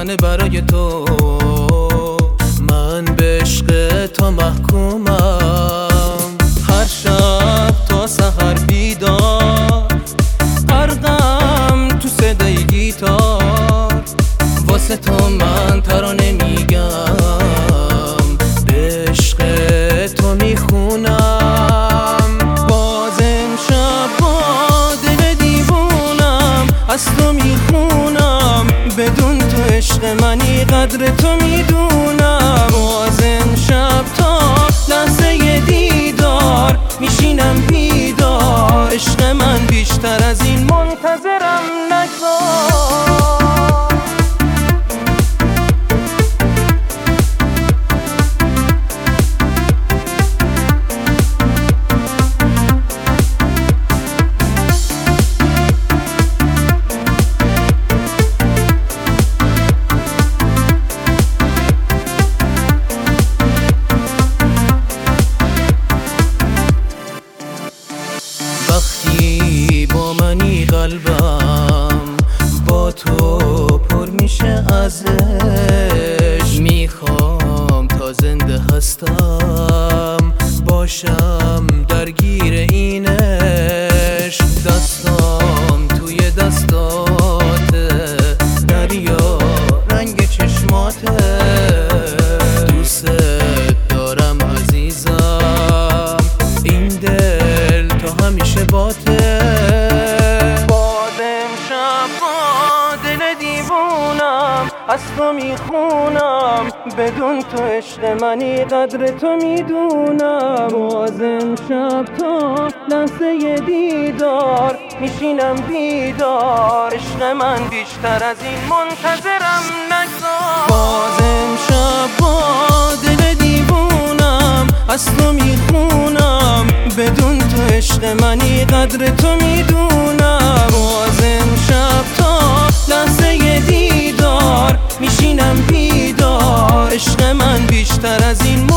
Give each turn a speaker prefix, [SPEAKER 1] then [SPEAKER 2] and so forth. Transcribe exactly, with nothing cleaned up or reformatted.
[SPEAKER 1] منه برای تو. من به عشق تو محکومم، هر شب تا سحر بیدار، غرقم تو صدای گیتار. واسه تو من ترانه میگم، به عشق تو میخونم. باز امشب با دل دیوونم از تو میخونم، بدون تو عشق منی قدر تو میدونم. باز امشب تا لحظه دیدار میشینم بیدار، عشق من بیشتر از این منتظرم نگذار. وقتی با منی قلبم با تو پر میشه ازش، میخوام تا زنده هستم باشم درگیر اینش. دستام توی دستاته، دریا رنگ چشماته. دوست دارم عزیزم، این دل تا همیشه باته. باز امشب با دل دیوونم از تو میخونم، بدون تو عشق منی قدر تو میدونم. باز امشب تا لحظه دیدار میشینم بیدار، عشق من بیشتر از این منتظرم نگذار. باز امشب با دل دیوونم از تو میخونم، بدون تو عشق منی قدر تو میدونم. باز امشب تا لحظه دیدار میشینم بیدار، عشق من بیشتر از این